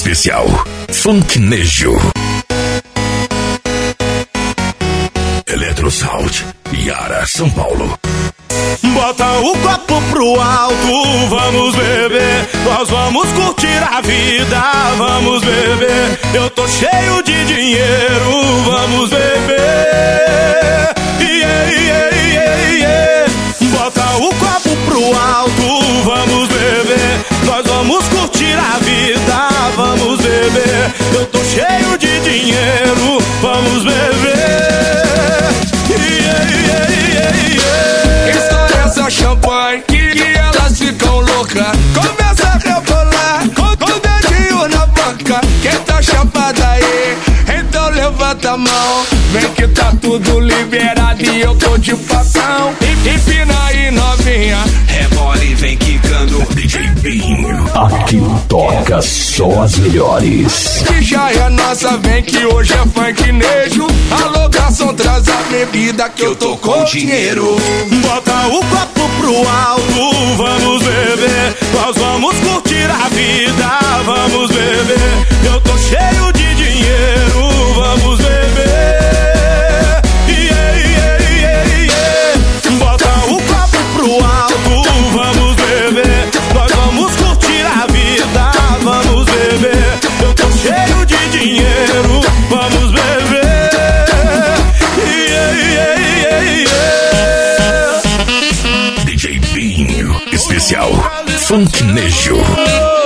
Especial Funknejo. Eletrosound, Yara, São Paulo. Bota o copo pro alto, vamos beber. Nós vamos curtir a vida, vamos beber. Eu tô cheio de dinheiro, vamos beber. Yeah, yeah, yeah, yeah. Bota o copo pro alto, vamos beber. Nós vamos curtir a vida, vamos beber. Eu tô cheio de dinheiro, vamos beber. Yeah, yeah, yeah, yeah. Estoura essa champanhe que elas ficam loucas. Começa a rebolar com o dedinho na boca. Quem tá chapada aí, então levanta a mão. Vem que tá tudo liberado e eu tô de papão. Empina aí novinha, rebola e vem quicando. DJ Binho. Aqui toca só as melhores. Que já é nossa, vem que hoje é funknejo. Alô garçom, traz a bebida que eu tô com dinheiro. Bota o copo pro alto, vamos beber. Nós vamos curtir a vida, vamos beber. Eu tô cheio de dinheiro, vamos beber. Yeah, yeah, yeah, yeah. Bota o copo pro alto, vamos beber. Nós vamos curtir a vida, vamos beber. Eu tô cheio de dinheiro, vamos beber. Yeah, yeah, yeah, yeah. DJ Binho. Especial Funknejo.